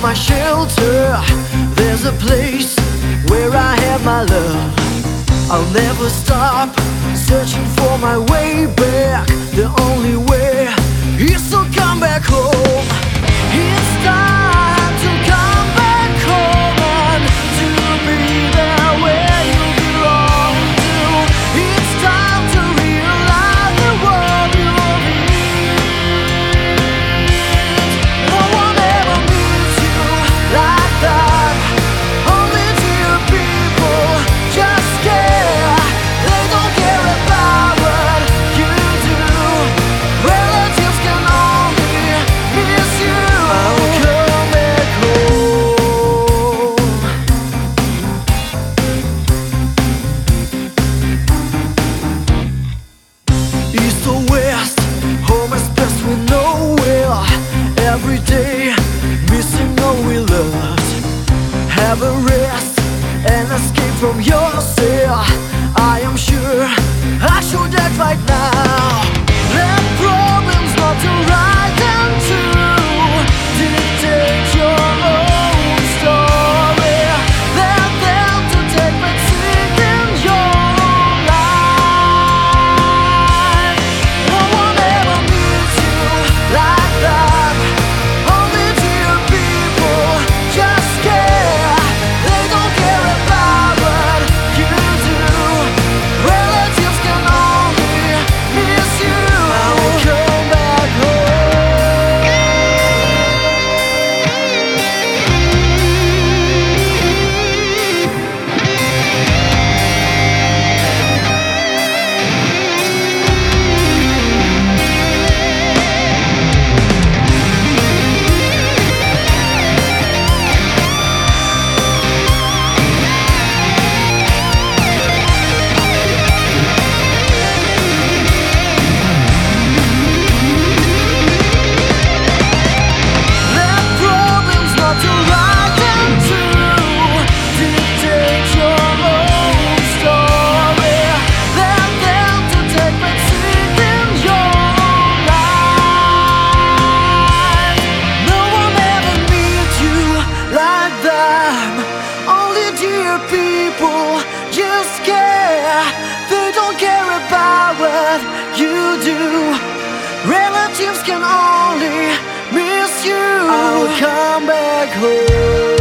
my shelter. There's a place where I have my love. I'll never stop searching for my way back. The only way is to come back home. It's time to come back home and to be there where you belong to. It's time to realize the world you're in. No one ever meets you like that. Only dear people just care. They don't care about what you do. Relatives can only miss you. I'll come back home. East or west, home is best we know well. Every day, missing all we loved. Have a rest and escape from yourself. I am sure I should act right now. Let problems not to right and true dictate your own story. Let them to take back seat in your own life. No one ever needs you like that. Only dear people just care. They don't care about what you do. Relatives can only miss you. I will come back let problems not to right and true dictate your own story. Let them to take back seat in your own life. No one ever needs you like that. Only dear people just care. They don't care about what you do. Relatives can only miss you. I'll come back home.